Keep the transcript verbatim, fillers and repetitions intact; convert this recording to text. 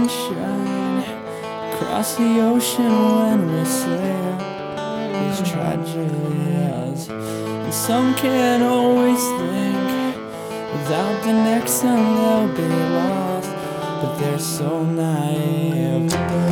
sunshine across the ocean when we sail these tragedies. And some can't always think without the next time they'll be lost, but they're so naive.